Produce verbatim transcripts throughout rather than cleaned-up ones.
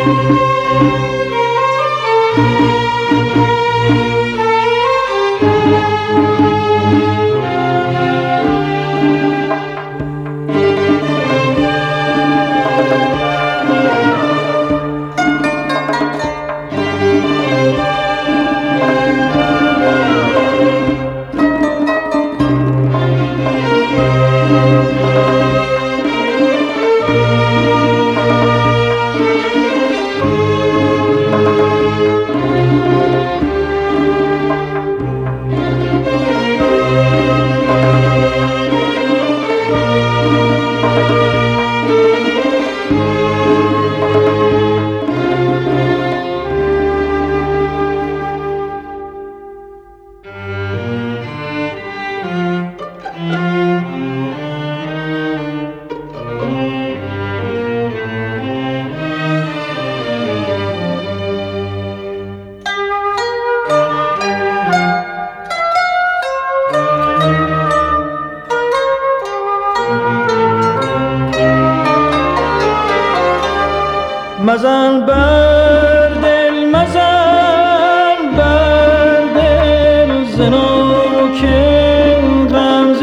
مزن بر دل مزن بر دل زنوک غمز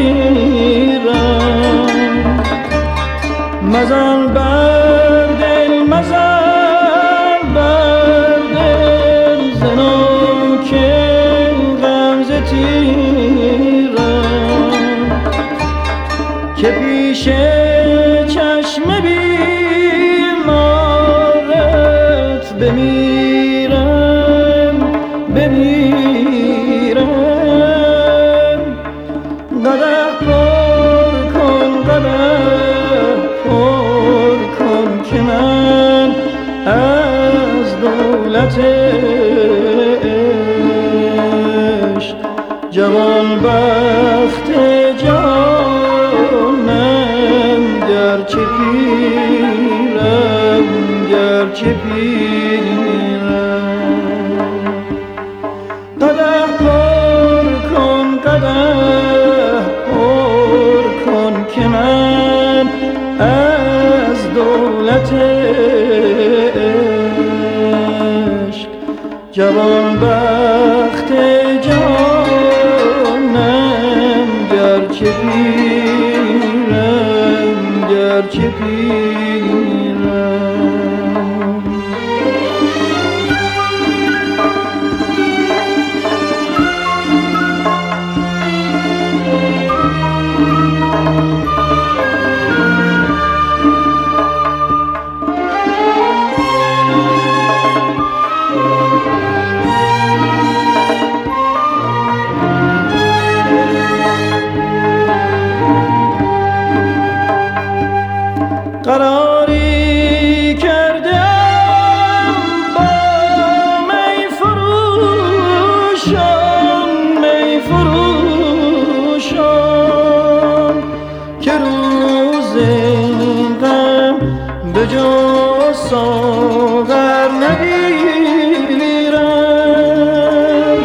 تیرم مزن بر دل مزن بر دل زنوک غمز تیرم که پیش چشم بمیرم بمیرم قدح پر کن قدح پر کن که من از دولت عشق جوان بخت جانم گرچه پیرم گرچه پیرم قدح پر کن قدح پر کن که من از دولت عشق جوان بخت جانم گرچه پیرم گرچه پیرم قراری کردم با می فروشان می فروشان که روز غم به جز ساغر نگیرم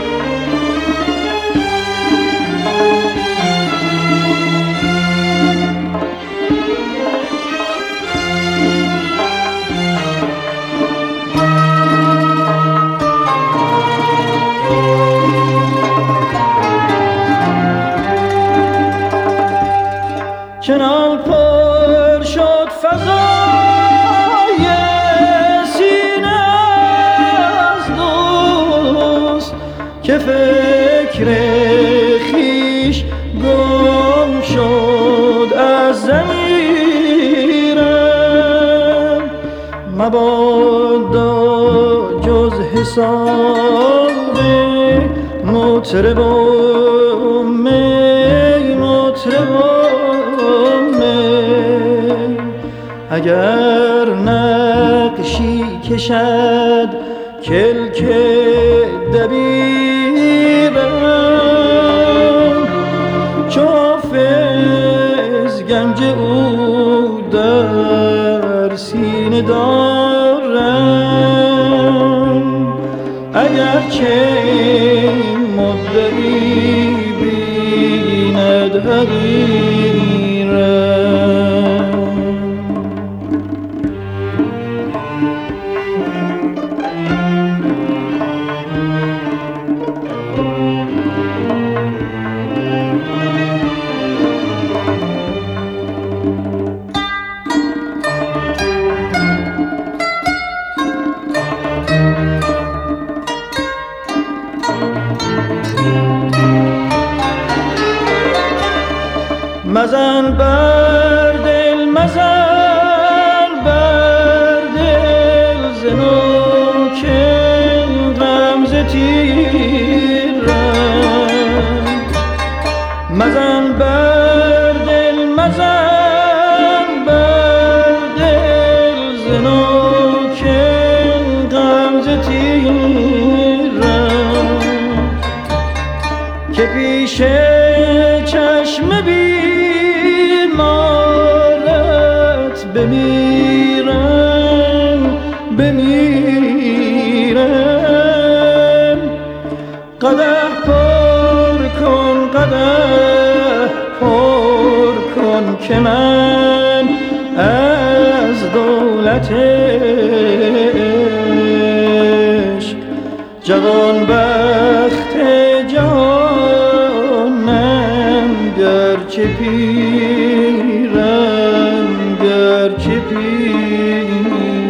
چنان پر شد فضای سینه از دوست که فکر خویش گم شد از ضمیرم مبادا جز حساب مطرب و می مطرب و اگر نقشی کشد کلک دبیرم چو حافظ گنج او در سینه دارم اگرچه مدعی بیند حقیرم پیش چشم بیمارت بمیرم بمیرم قدح پر کن قدح پر کن که من از دولت عشق جوان بخت جانم گرچه پیرم گرچه پیرم